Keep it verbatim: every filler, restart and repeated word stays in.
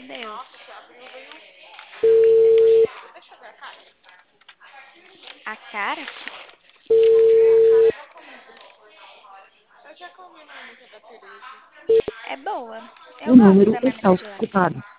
Deus. A cara? É boa. Eu O gosto número da está marmita de lá. ocupado.